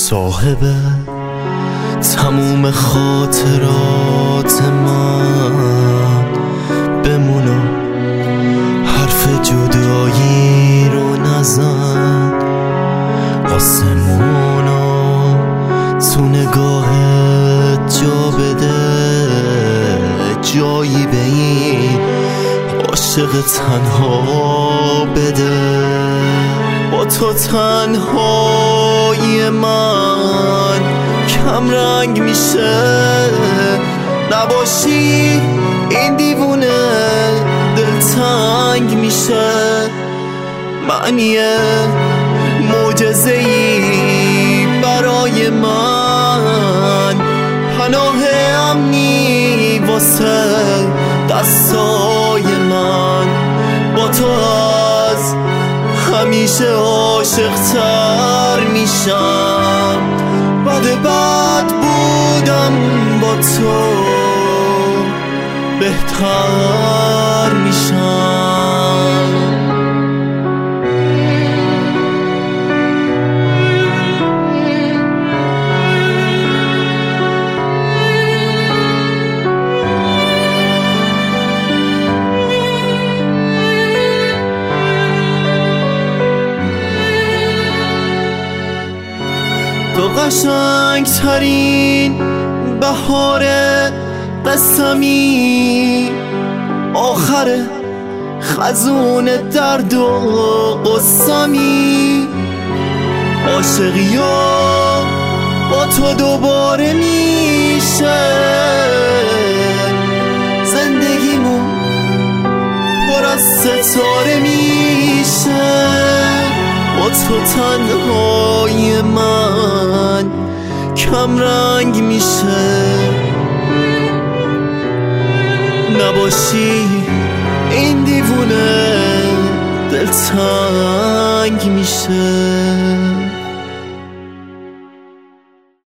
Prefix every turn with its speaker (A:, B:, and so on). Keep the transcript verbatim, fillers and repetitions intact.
A: صاحب تموم خاطرات من بمونم، حرف جدایی رو نزن، آسمونو تو نگاهت جا بده، جایی به این عاشق تنها بده. با تو تنهایی من کم رنگ میشه، نباشی این دیوونه دلتنگ میشه. معنی معجزه‌ای برای من، پناه امنی واسه دستای من. با تو از همیشه عاشق‌تر میشم، بد بد بودم با تو بهتر میشم. تو قشنگ ترین بهار قسمی، آخر خزون درد و قسمی. عاشقی با تو دوباره میشه، زندگیمون پر از ستاره میشه. با تو تنهای من کم رنگ میشه، نباشی این دیوونه دلتنگ میشه.